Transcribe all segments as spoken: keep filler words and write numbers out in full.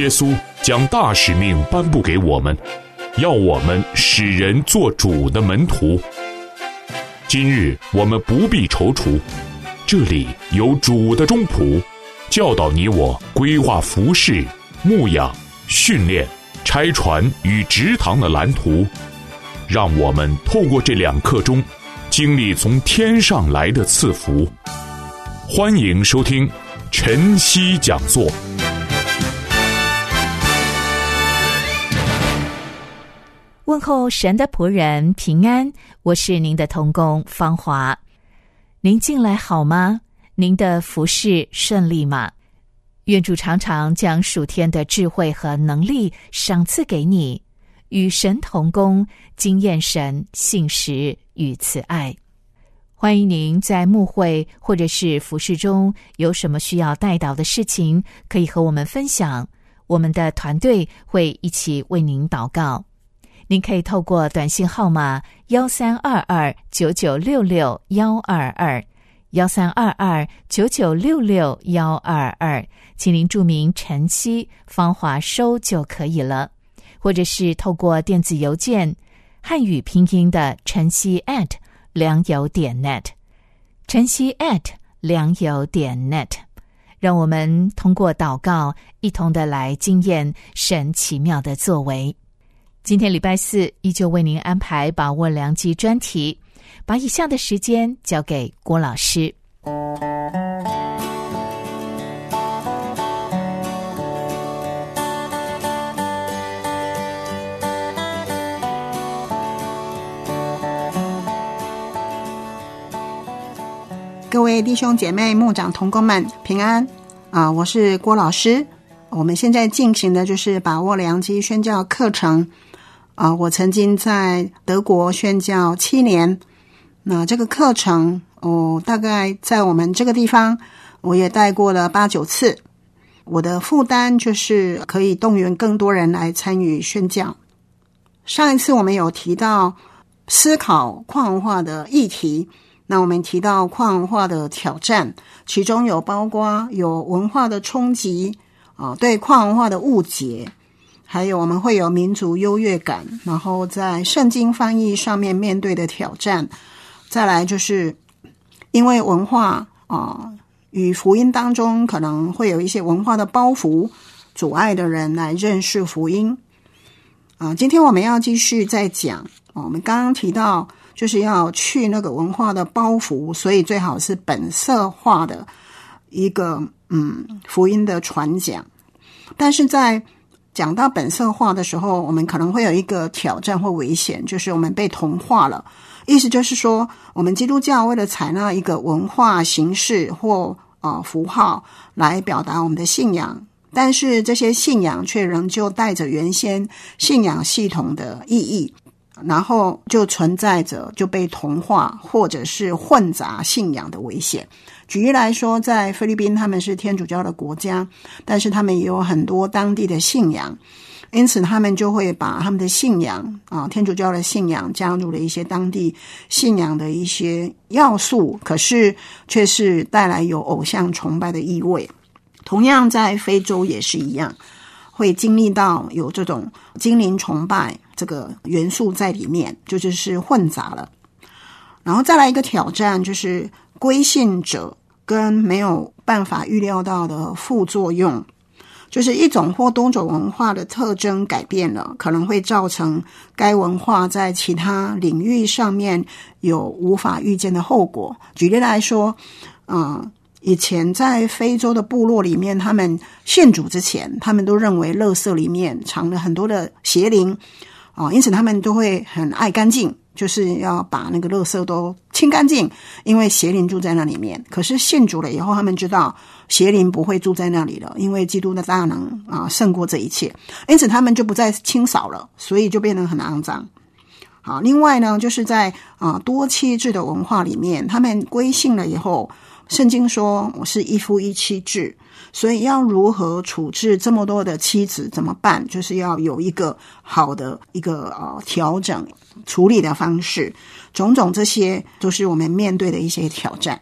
耶稣将大使命颁布给我们，要我们使人做主的门徒。今日我们不必踌躇，这里有主的中仆，教导你我规划服事、牧养、训练、拆船与植堂的蓝图，让我们透过这两刻钟，经历从天上来的赐福。欢迎收听晨曦讲座。 问候神的仆人平安，我是您的同工芳华。您近来好吗？您的服事顺利吗？愿主常常将属天的智慧和能力赏赐给你，与神同工，经验神信实与慈爱。欢迎您在牧会或者是服事中有什么需要代祷的事情，可以和我们分享，我们的团队会一起为您祷告。您可以透过短信号码幺三二二九九六六幺二二幺三二二九九六六幺二二，请您注明晨曦芳华收就可以了，或者是透过电子邮件汉语拼音的晨曦 at 良友点 net 晨曦 at 良友点 net， 让我们通过祷告一同的来经验神奇妙的作为。今天礼拜四依旧为您安排把握良机专题，把以下的时间交给郭老师。 各位弟兄姐妹、牧长同工们平安啊！我是郭老师。我们现在进行的就是把握良机宣教课程啊，我曾经在德国宣教七年，那这个课程哦，大概在我们这个地方我也带过了八九次。我的负担就是可以动员更多人来参与宣教。上一次我们有提到思考跨文化的议题，那我们提到跨文化的挑战，其中有包括有文化的冲击啊，对跨文化的误解，还有我们会有民族优越感，然后在圣经翻译上面面对的挑战，再来就是因为文化啊与福音当中可能会有一些文化的包袱，阻碍的人来认识福音啊。今天我们要继续再讲啊，我们刚刚提到就是要去那个文化的包袱，所以最好是本色化的一个嗯福音的传讲。但是在讲到本色化的时候，我们可能会有一个挑战或危险，就是我们被同化了。意思就是说，我们基督教为了采纳一个文化形式或呃符号来表达我们的信仰，但是这些信仰却仍旧带着原先信仰系统的意义，然后就存在着就被同化或者是混杂信仰的危险。举例来说，在菲律宾他们是天主教的国家，但是他们也有很多当地的信仰，因此他们就会把他们的信仰啊，天主教的信仰加入了一些当地信仰的一些要素，可是却是带来有偶像崇拜的意味。同样在非洲也是一样，会经历到有这种精灵崇拜这个元素在里面，就就是混杂了。然后再来一个挑战，就是归信者跟没有办法预料到的副作用，就是一种或多种文化的特征改变了，可能会造成该文化在其他领域上面有无法预见的后果。举例来说，嗯，以前在非洲的部落里面，他们信主之前，他们都认为垃圾里面藏了很多的邪灵啊，因此他们都会很爱干净，就是要把那个垃圾都清干净，因为邪灵住在那里面。可是信主了以后，他们知道邪灵不会住在那里了，因为基督的大能啊胜过这一切，因此他们就不再清扫了，所以就变得很肮脏。好，另外呢，就是在啊多妻制的文化里面，他们归信了以后，圣经说我是一夫一妻制，所以要如何处置这么多的妻子怎么办？就是要有一个好的一个呃调整处理的方式，种种这些都是我们面对的一些挑战。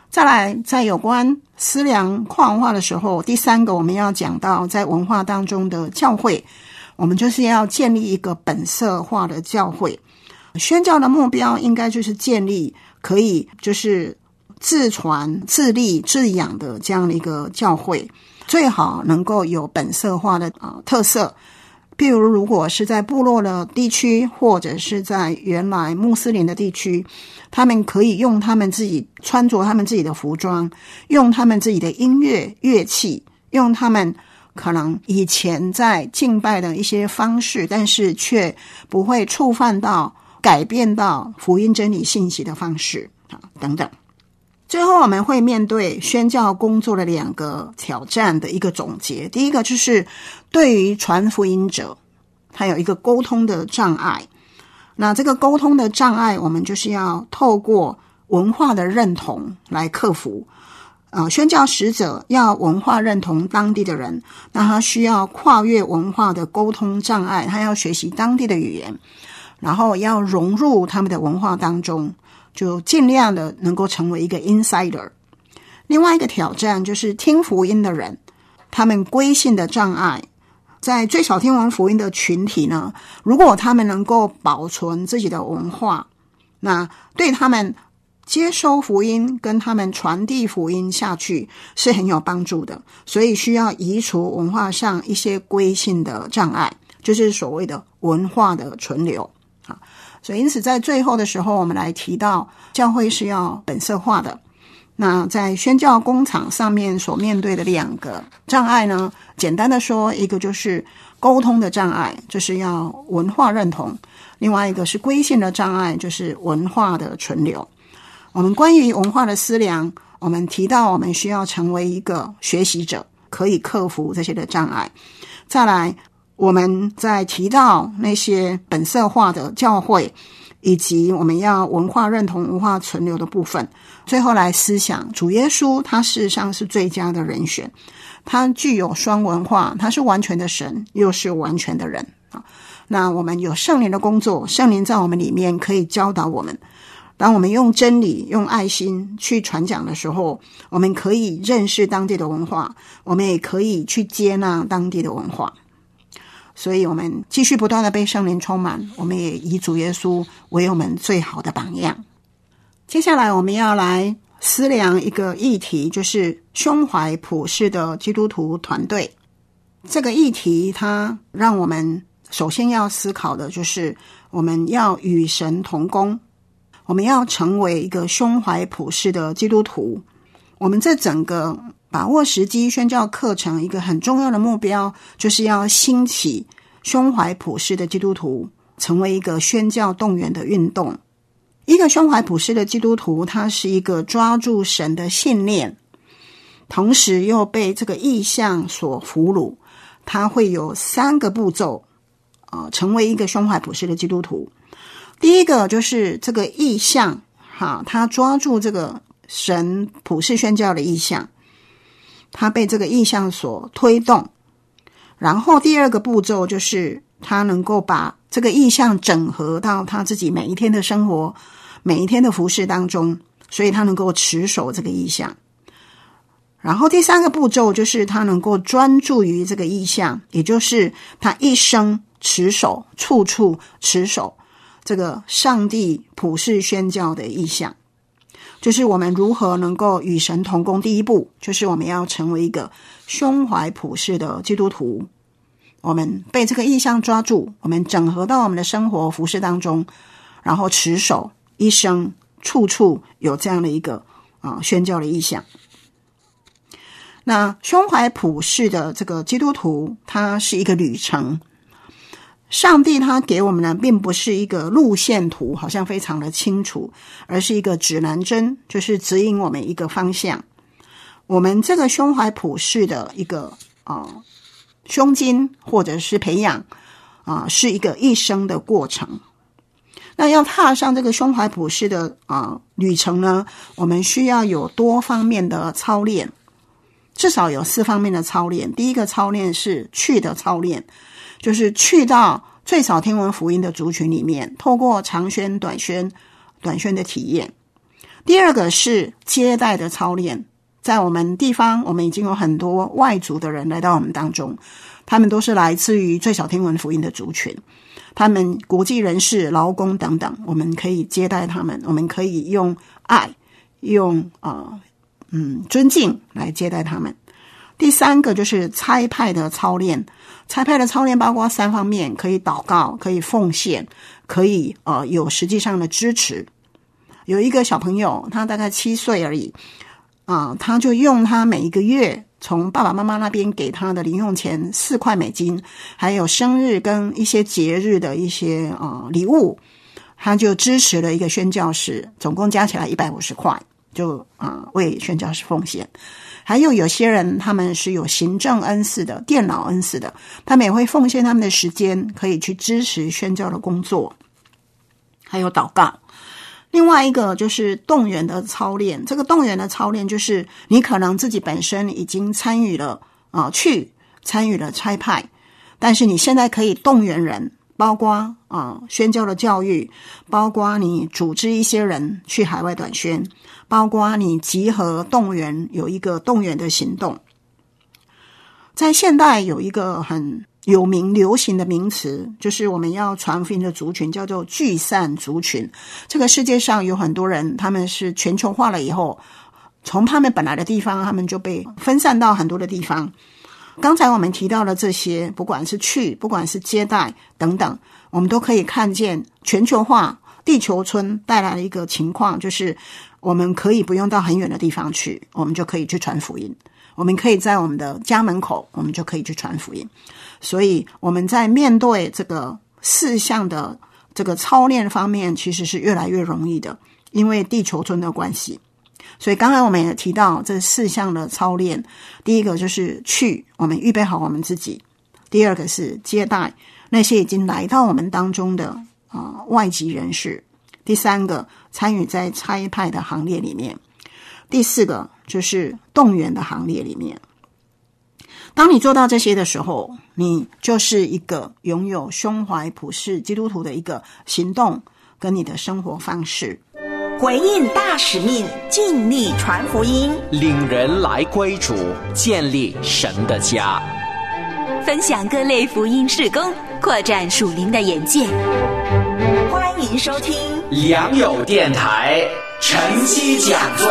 再来，在有关思量跨文化的时候，第三个我们要讲到在文化当中的教会，我们就是要建立一个本色化的教会。宣教的目标应该就是建立可以就是自传自立自养的这样的一个教会，最好能够有本色化的、呃、特色。譬如如果是在部落的地区，或者是在原来穆斯林的地区，他们可以用他们自己穿着他们自己的服装，用他们自己的音乐乐器，用他们可能以前在敬拜的一些方式，但是却不会触犯到改变到福音真理信息的方式等等。最后我们会面对宣教工作的两个挑战的一个总结。第一个就是对于传福音者，他有一个沟通的障碍。那这个沟通的障碍，我们就是要透过文化的认同来克服。呃，宣教使者要文化认同当地的人，那他需要跨越文化的沟通障碍，他要学习当地的语言，然后要融入他们的文化当中，就尽量的能够成为一个 insider。 另外一个挑战就是听福音的人，他们归信的障碍。在最少听完福音的群体呢，如果他们能够保存自己的文化，那对他们接收福音跟他们传递福音下去是很有帮助的。所以需要移除文化上一些归信的障碍，就是所谓的文化的存留。所以因此在最后的时候，我们来提到教会是要本色化的。那在宣教工厂上面所面对的两个障碍呢，简单的说，一个就是沟通的障碍，就是要文化认同；另外一个是归信的障碍，就是文化的存留。我们关于文化的思量，我们提到我们需要成为一个学习者，可以克服这些的障碍。再来，我们在提到那些本色化的教会，以及我们要文化认同文化存留的部分，最后来思想主耶稣他事实上是最佳的人选，他具有双文化，他是完全的神又是完全的人。那我们有圣灵的工作，圣灵在我们里面可以教导我们，当我们用真理用爱心去传讲的时候，我们可以认识当地的文化，我们也可以去接纳当地的文化。所以我们继续不断的被圣灵充满，我们也以主耶稣为我们最好的榜样。接下来我们要来思量一个议题，就是胸怀普世的基督徒团队。这个议题它让我们首先要思考的就是我们要与神同工，我们要成为一个胸怀普世的基督徒。我们这整个把握时机宣教课程一个很重要的目标，就是要兴起胸怀普世的基督徒，成为一个宣教动员的运动。一个胸怀普世的基督徒，他是一个抓住神的信念，同时又被这个意象所俘虏。他会有三个步骤、呃、成为一个胸怀普世的基督徒。第一个就是这个意象，哈，他抓住这个神普世宣教的意象，他被这个意象所推动。然后第二个步骤就是他能够把这个意象整合到他自己每一天的生活，每一天的服事当中，所以他能够持守这个意象。然后第三个步骤就是他能够专注于这个意象，也就是他一生持守，处处持守这个上帝普世宣教的意象。就是我们如何能够与神同工，第一步就是我们要成为一个胸怀普世的基督徒。我们被这个意象抓住，我们整合到我们的生活服事当中，然后持守一生处处有这样的一个、呃、宣教的意象。那胸怀普世的这个基督徒，它是一个旅程。上帝他给我们的并不是一个路线图，好像非常的清楚，而是一个指南针，就是指引我们一个方向。我们这个胸怀普世的一个呃胸襟或者是培养啊、呃，是一个一生的过程。那要踏上这个胸怀普世的啊、呃、旅程呢，我们需要有多方面的操练，至少有四方面的操练。第一个操练是去的操练，就是去到最少听闻福音的族群里面，透过长宣短宣短宣的体验。 第二个是接待的操练，在我们地方，我们已经有很多外族的人来到我们当中，他们都是来自于最少听闻福音的族群，他们国际人士、劳工等等，我们可以接待他们，我们可以用爱、用呃嗯尊敬来接待他们。第三个就是差派的操练，差派的操练包括三方面，可以祷告，可以奉献，可以呃有实际上的支持。有一个小朋友，他大概七岁而已啊、呃，他就用他每一个月从爸爸妈妈那边给他的零用钱四块美金，还有生日跟一些节日的一些呃礼物，他就支持了一个宣教士，总共加起来一百五十块，就啊、呃、为宣教士奉献。还有有些人他们是有行政恩赐的、电脑恩赐的，他们也会奉献他们的时间，可以去支持宣教的工作，还有祷告。另外一个就是动员的操练，这个动员的操练就是你可能自己本身已经参与了啊、呃，去参与了差派，但是你现在可以动员人，包括啊、呃、宣教的教育，包括你组织一些人去海外短宣，包括你集合动员，有一个动员的行动。在现代有一个很有名流行的名词，就是我们要传福音的族群叫做聚散族群。这个世界上有很多人，他们是全球化了以后，从他们本来的地方，他们就被分散到很多的地方。刚才我们提到的这些，不管是去，不管是接待等等，我们都可以看见全球化地球村带来的一个情况，就是我们可以不用到很远的地方去，我们就可以去传福音。我们可以在我们的家门口，我们就可以去传福音。所以我们在面对这个四项的这个操练方面，其实是越来越容易的，因为地球村的关系。所以刚才我们也提到这四项的操练，第一个就是去，我们预备好我们自己；第二个是接待那些已经来到我们当中的啊、呃、外籍人士；第三个参与在差派的行列里面；第四个就是动员的行列里面。当你做到这些的时候，你就是一个拥有胸怀普世基督徒的一个行动跟你的生活方式。 回应大使命，尽力传福音， 领人来归主，建立神的家， 分享各类福音事工，扩展属灵的眼界。欢迎收听良友电台晨曦讲座。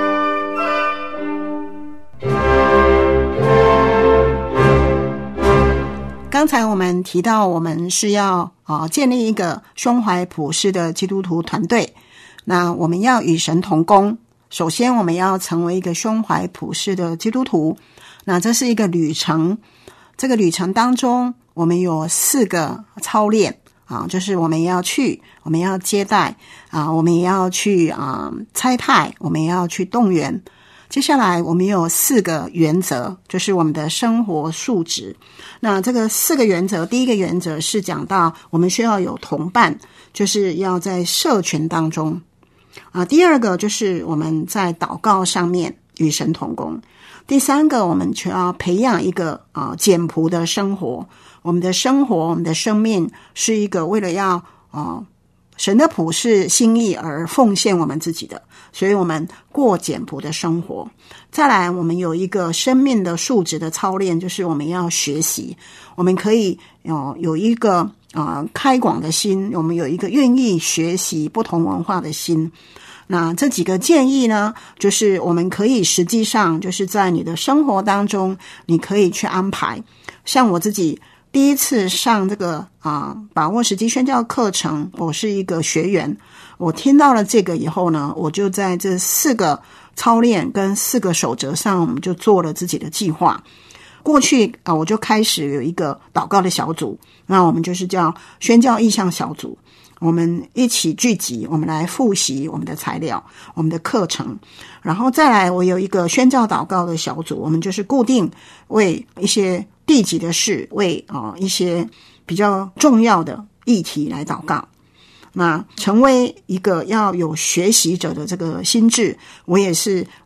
刚才我们提到，我们是要啊、呃、建立一个胸怀普世的基督徒团队。那我们要与神同工，首先我们要成为一个胸怀普世的基督徒。那这是一个旅程，这个旅程当中，我们有四个操练啊，就是我们要去，我们要接待啊，我们也要去啊差派，我们也要去动员。接下来我们有四个原则，就是我们的生活素质。那这个四个原则，第一个原则是讲到我们需要有同伴，就是要在社群当中啊。第二个就是我们在祷告上面与神同工。第三个，我们就要培养一个啊简朴的生活。我们的生活，我们的生命是一个为了要啊神的普世心意而奉献我们自己的，所以我们过简朴的生活。再来，我们有一个生命的素质的操练，就是我们要学习，我们可以有有一个啊、呃、开广的心，我们有一个愿意学习不同文化的心。那这几个建议呢，就是我们可以实际上就是在你的生活当中，你可以去安排。像我自己第一次上这个啊、呃、把握时机宣教课程，我是一个学员，我听到了这个以后呢，我就在这四个操练跟四个守则上，我们就做了自己的计划。过去啊、呃，我就开始有一个祷告的小组，那我们就是叫宣教意向小组，我们一起聚集，我们来复习我们的材料，我们的课程。然后再来，我有一个宣教祷告的小组，我们就是固定为一些地级的事，为啊、呃、一些比较重要的议题来祷告。那成为一个要有学习者的这个心智，我也是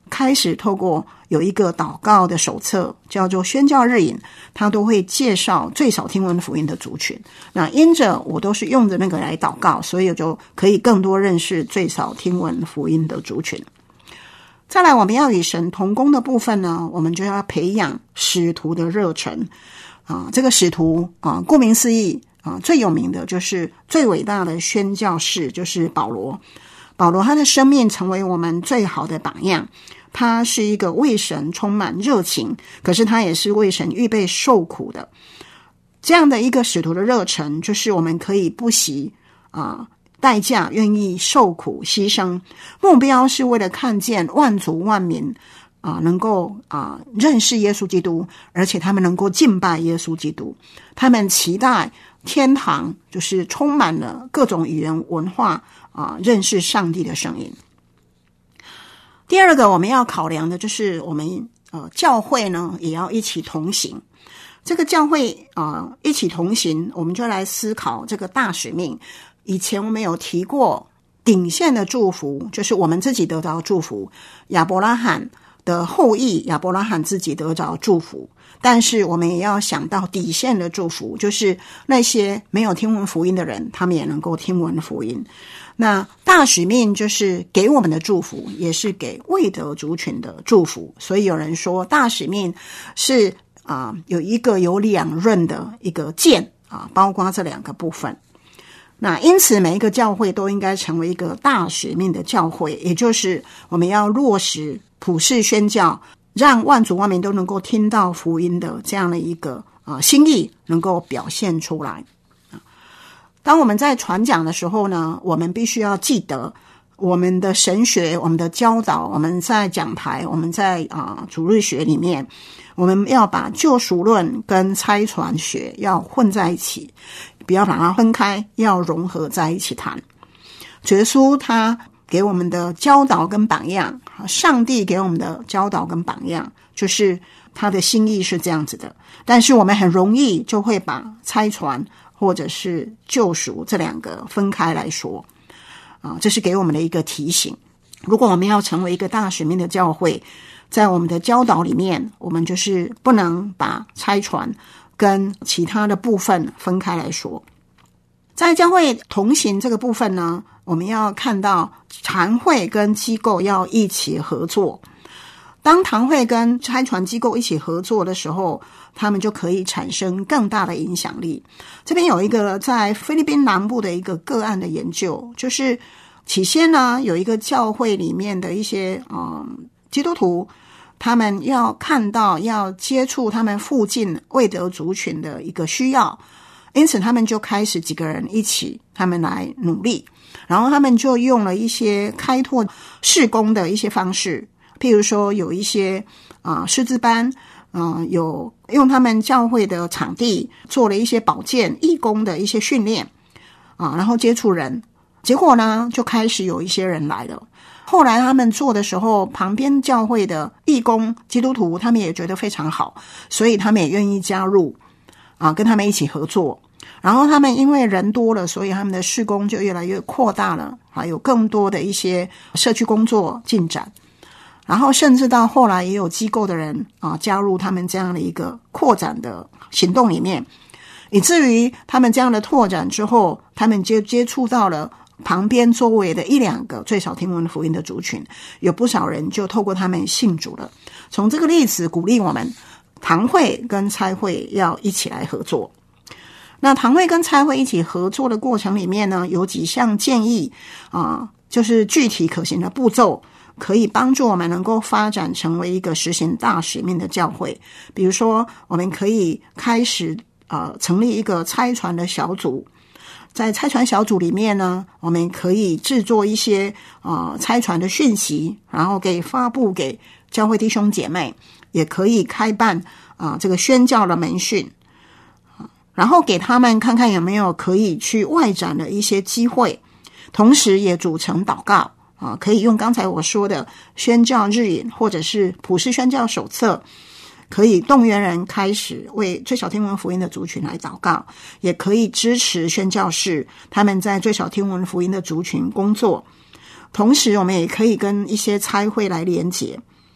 开始透过有一个祷告的手册叫做宣教日引，他都会介绍最少听闻福音的族群。那因着我都是用着那个来祷告，所以我就可以更多认识最少听闻福音的族群。再来，我们要与神同工的部分呢，我们就要培养使徒的热忱啊。这个使徒啊，顾名思义啊，最有名的就是最伟大的宣教士，就是保罗。保罗他的生命成为我们最好的榜样。他是一个为神充满热情，可是他也是为神预备受苦的。这样的一个使徒的热忱，就是我们可以不惜啊。代价愿意受苦牺牲，目标是为了看见万族万民啊、呃，能够啊、呃、认识耶稣基督，而且他们能够敬拜耶稣基督。他们期待天堂就是充满了各种语言文化啊、呃，认识上帝的声音。第二个我们要考量的就是我们呃教会呢也要一起同行。这个教会啊、呃、一起同行，我们就来思考这个大使命。以前我们有提过顶线的祝福，就是我们自己得着祝福，亚伯拉罕的后裔亚伯拉罕自己得着祝福，但是我们也要想到底线的祝福，就是那些没有听闻福音的人，他们也能够听闻福音。那大使命就是给我们的祝福，也是给未得族群的祝福。所以有人说大使命是啊、呃、有一个有两刃的一个剑啊，包括这两个部分。那因此每一个教会都应该成为一个大使命的教会，也就是我们要落实普世宣教，让万族万民都能够听到福音的这样的一个呃心意能够表现出来。当我们在传讲的时候呢，我们必须要记得我们的神学，我们的教导，我们在讲台，我们在啊、呃、主日学里面，我们要把救赎论跟差传学要混在一起，不要把它分开，要融合在一起谈。主耶稣他给我们的教导跟榜样，上帝给我们的教导跟榜样，就是他的心意是这样子的。但是我们很容易就会把差传或者是救赎这两个分开来说啊，这是给我们的一个提醒。如果我们要成为一个大使命的教会，在我们的教导里面，我们就是不能把差传跟其他的部分分开来说。在教会同行这个部分呢，我们要看到堂会跟机构要一起合作。当堂会跟差传机构一起合作的时候，他们就可以产生更大的影响力。这边有一个在菲律宾南部的一个个案的研究，就是起先呢有一个教会里面的一些嗯基督徒，他们要看到要接触他们附近未得族群的一个需要，因此他们就开始几个人一起他们来努力，然后他们就用了一些开拓事工的一些方式，譬如说有一些啊、呃、师资班，呃有用他们教会的场地做了一些保健义工的一些训练啊、呃，然后接触人，结果呢就开始有一些人来了。后来他们做的时候，旁边教会的义工基督徒他们也觉得非常好，所以他们也愿意加入啊，跟他们一起合作。然后他们因为人多了，所以他们的事工就越来越扩大了，还有更多的一些社区工作进展。然后甚至到后来也有机构的人啊加入他们这样的一个扩展的行动里面，以至于他们这样的拓展之后，他们就接触到了旁边周围的一两个最少听闻福音的族群，有不少人就透过他们信主了。从这个例子鼓励我们，堂会跟差会要一起来合作。那堂会跟差会一起合作的过程里面呢，有几项建议啊、呃，就是具体可行的步骤，可以帮助我们能够发展成为一个实行大使命的教会。比如说，我们可以开始呃成立一个差传的小组。在差传小组里面呢，我们可以制作一些呃差传的讯息，然后给发布给教会弟兄姐妹，也可以开办啊、呃、这个宣教的门训，然后给他们看看有没有可以去外展的一些机会，同时也组成祷告啊，可以用刚才我说的宣教日引或者是普世宣教手册，可以动员人开始为最少听闻福音的族群来祷告，也可以支持宣教士他们在最少听闻福音的族群工作。同时我们也可以跟一些差会来连结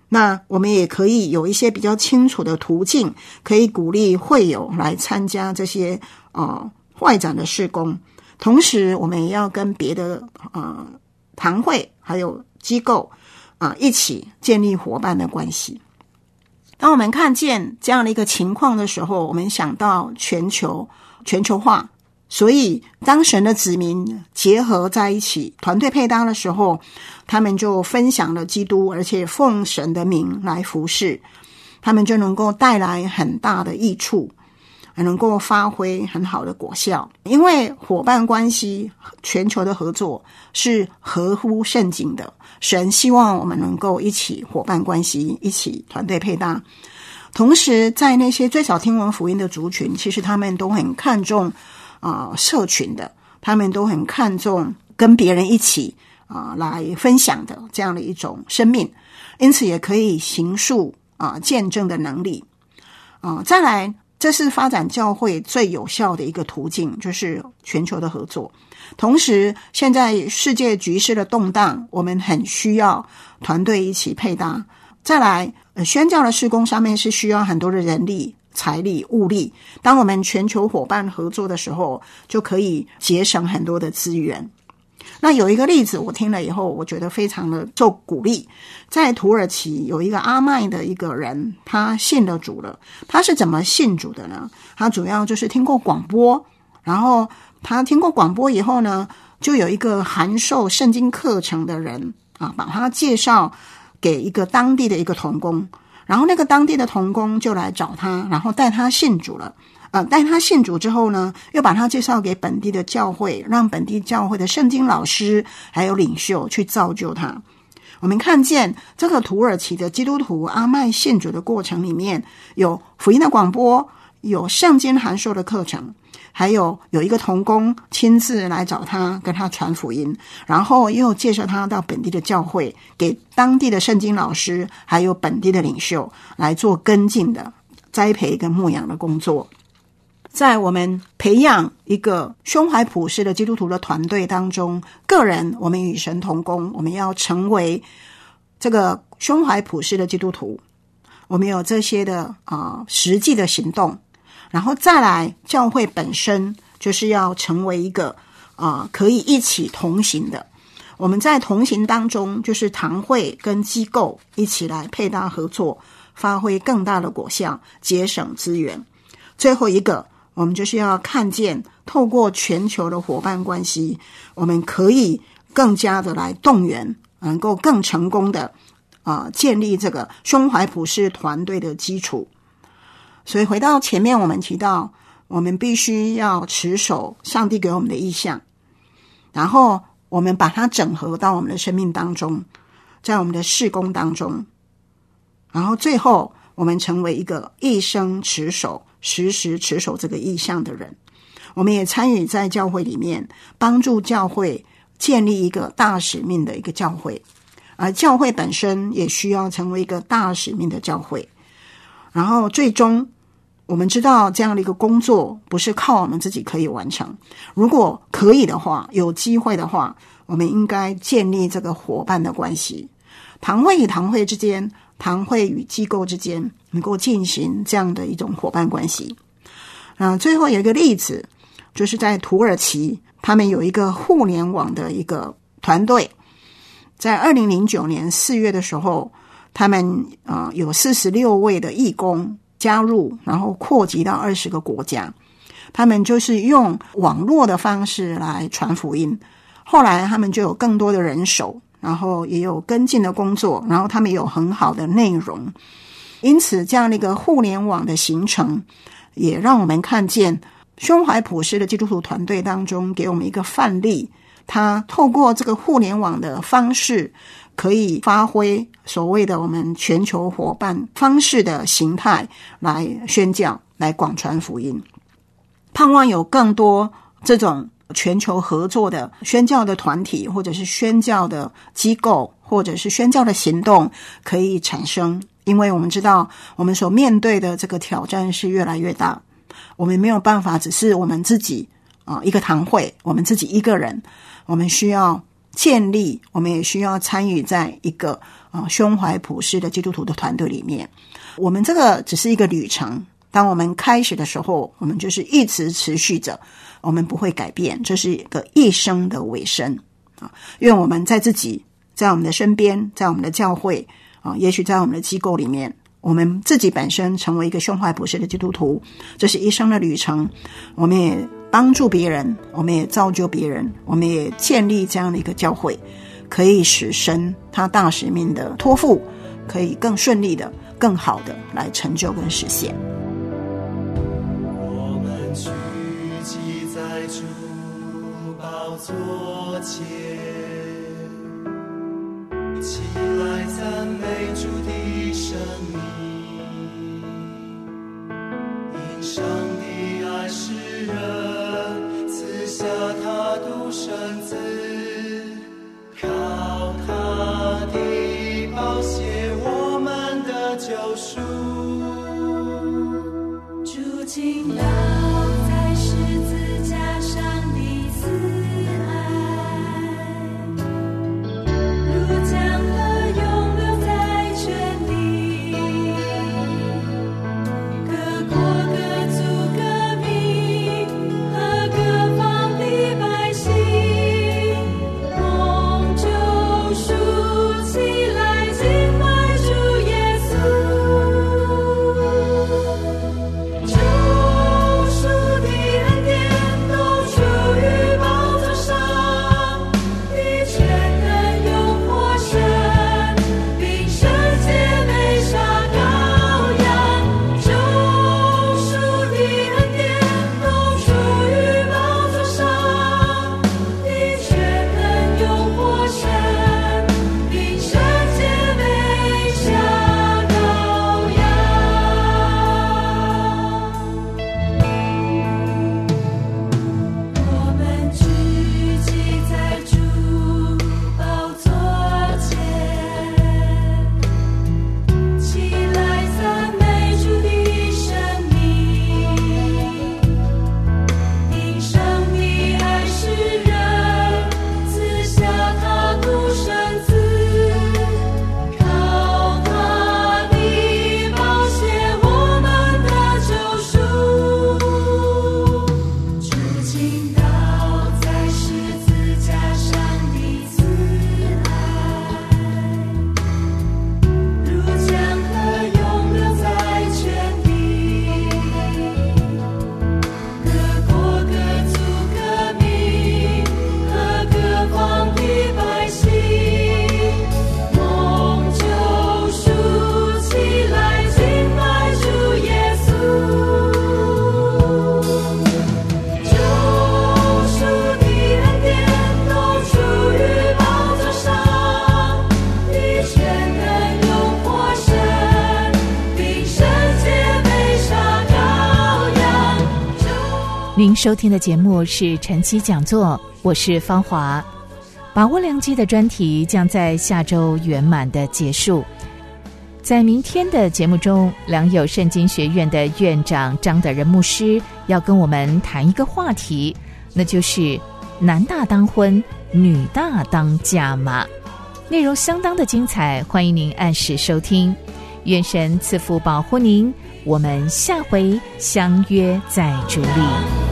那我们也可以有一些比较清楚的途径，可以鼓励会友来参加这些呃外展的事工。同时我们也要跟别的呃堂会还有机构啊、呃、一起建立伙伴的关系。当我们看见这样的一个情况的时候，我们想到全球全球化，所以当神的子民结合在一起团队配搭的时候，他们就分享了基督，而且奉神的名来服侍，他们就能够带来很大的益处，能够发挥很好的果效。因为伙伴关系全球的合作是合乎圣经的，神希望我们能够一起伙伴关系，一起团队配搭。同时在那些最早听闻福音的族群，其实他们都很看重啊、呃、社群的，他们都很看重跟别人一起啊、呃、来分享的这样的一种生命，因此也可以形塑啊、呃、见证的能力啊、呃。再来，这是发展教会最有效的一个途径，就是全球的合作。同时现在世界局势的动荡，我们很需要团队一起配搭。再来，呃，宣教的事工上面是需要很多的人力、财力、物力，当我们全球伙伴合作的时候，就可以节省很多的资源。那有一个例子我听了以后，我觉得非常的受鼓励。在土耳其有一个阿麦的一个人，他信了主了。他是怎么信主的呢？他主要就是听过广播，然后他听过广播以后呢，就有一个函授圣经课程的人啊，把他介绍给一个当地的一个同工，然后那个当地的同工就来找他，然后带他信主了。呃，带他信主之后呢，又把他介绍给本地的教会，让本地教会的圣经老师还有领袖去造就他。我们看见这个土耳其的基督徒阿麦信主的过程里面，有福音的广播，有圣经函授的课程，还有有一个同工亲自来找他，跟他传福音，然后又介绍他到本地的教会，给当地的圣经老师还有本地的领袖来做跟进的栽培跟牧养的工作。在我们培养一个胸怀普世的基督徒的团队当中，个人我们与神同工，我们要成为这个胸怀普世的基督徒，我们有这些的啊、呃、实际的行动，然后再来教会本身就是要成为一个啊、呃、可以一起同行的。我们在同行当中，就是堂会跟机构一起来配搭合作，发挥更大的果效，节省资源。最后一个，我们就是要看见透过全球的伙伴关系，我们可以更加的来动员，能够更成功的啊、呃、建立这个胸怀普世团队的基础。所以回到前面我们提到，我们必须要持守上帝给我们的意向，然后我们把它整合到我们的生命当中，在我们的事工当中，然后最后我们成为一个一生持守时时持守这个意向的人。我们也参与在教会里面，帮助教会建立一个大使命的一个教会，而教会本身也需要成为一个大使命的教会。然后最终我们知道这样的一个工作不是靠我们自己可以完成，如果可以的话，有机会的话，我们应该建立这个伙伴的关系，堂会与堂会之间，堂会与机构之间能够进行这样的一种伙伴关系。啊，最后有一个例子，就是在土耳其，他们有一个互联网的一个团队，在二零零九年四月的时候，他们啊、呃、有四十六位的义工加入，然后扩及到二十个国家。他们就是用网络的方式来传福音，后来他们就有更多的人手，然后也有跟进的工作，然后他们有很好的内容。因此这样的一个互联网的形成，也让我们看见胸怀普世的基督徒团队当中给我们一个范例，他透过这个互联网的方式，可以发挥所谓的我们全球伙伴方式的形态来宣教，来广传福音。盼望有更多这种全球合作的宣教的团体，或者是宣教的机构，或者是宣教的行动可以产生。因为我们知道我们所面对的这个挑战是越来越大，我们没有办法只是我们自己啊、呃、一个堂会，我们自己一个人，我们需要建立，我们也需要参与在一个呃胸怀普世的基督徒的团队里面。我们这个只是一个旅程，当我们开始的时候，我们就是一直持续着，我们不会改变，这是一个一生的尾声啊！愿我们在自己，在我们的身边，在我们的教会啊，也许在我们的机构里面，我们自己本身成为一个胸怀普世的基督徒，这是一生的旅程。我们也帮助别人，我们也造就别人，我们也建立这样的一个教会，可以使神他大使命的托付可以更顺利的、更好的来成就跟实现。 我们聚集在主宝座前，起来赞美主的生命，因上帝爱世人，赐下他独生子，靠他的宝血我们的救赎。 主今道在十字架上的慈爱，如江河涌流在全地，各国各族各民和各方的百姓，蒙救赎起来敬拜主耶稣。救赎的恩典都出于宝座上的全能永活神，并圣洁美杀羔羊。救赎的恩典都出于宝座上的全能永活神，并圣洁美杀羔羊。我们聚集在主宝座前，起来赞美主的生命，因上帝爱世人，赐下他独生子，靠他的宝血我们的救赎。主今道在十字架上的慈爱，如江河涌流在全地，各国各族各民和各方的百姓，蒙救赎起来敬拜主耶稣。救赎的恩典都出于宝座上的全能永活神，并圣洁美杀羔羊。 您收听的节目是晨曦讲座，我是芳华。把握良机的专题将在下周圆满的结束。在明天的节目中，良友圣经学院的院长张德仁牧师要跟我们谈一个话题，那就是男大当婚，女大当嫁嘛。内容相当的精彩，欢迎您按时收听。愿神赐福保护您，我们下回相约在主里。